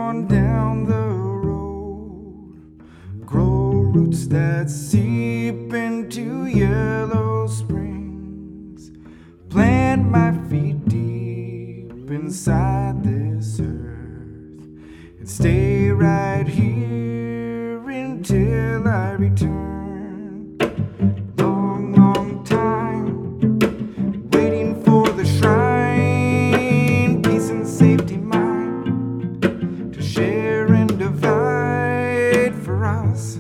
on down the road, grow roots that seep into yellow springs, plant my feet deep inside this earth, and stay right here until I return. Long, long time waiting for the shrine, peace and safety mine, to share and divide for us.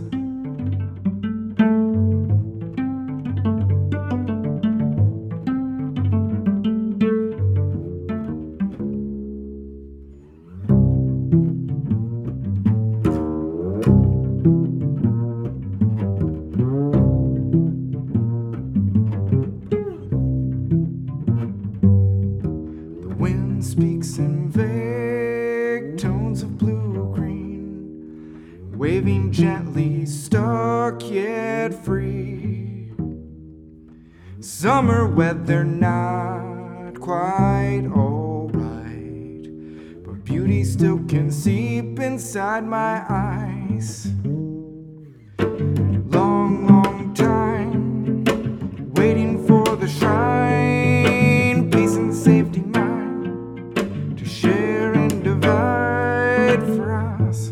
Speaks in vague tones of blue-green, waving gently, stuck yet free. Summer weather not quite alright, but beauty still can seep inside my eyes. Long, long time waiting for the shrine, peace and safety mine, share and divide for us.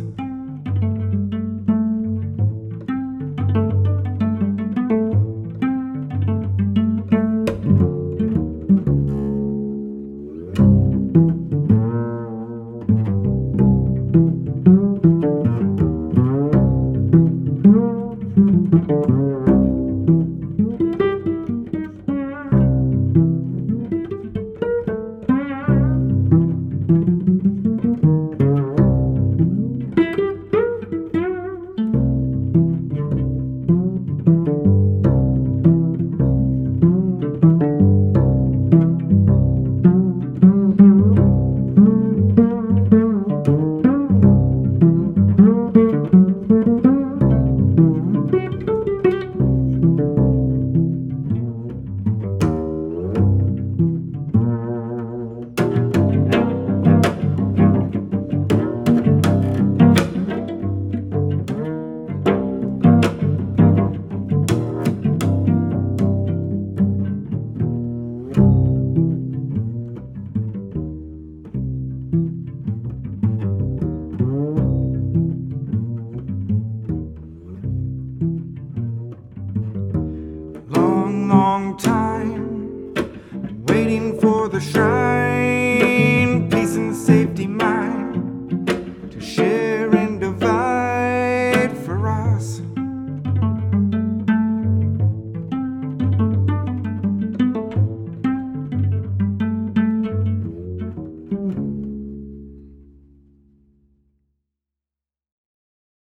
Long time waiting for the shrine.